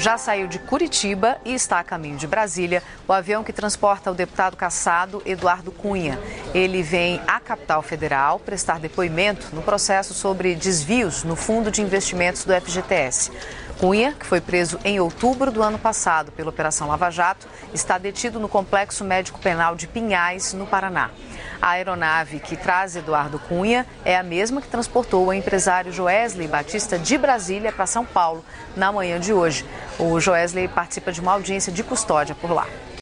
já saiu de Curitiba e está a caminho de Brasília o avião que transporta o deputado cassado Eduardo Cunha. Ele vem à capital federal prestar depoimento no processo sobre desvios no Fundo de Investimentos do FGTS. Cunha, que foi preso em outubro do ano passado pela Operação Lava Jato, está detido no Complexo Médico Penal de Pinhais, no Paraná. A aeronave que traz Eduardo Cunha é a mesma que transportou o empresário Joesley Batista de Brasília para São Paulo na manhã de hoje. O Joesley participa de uma audiência de custódia por lá.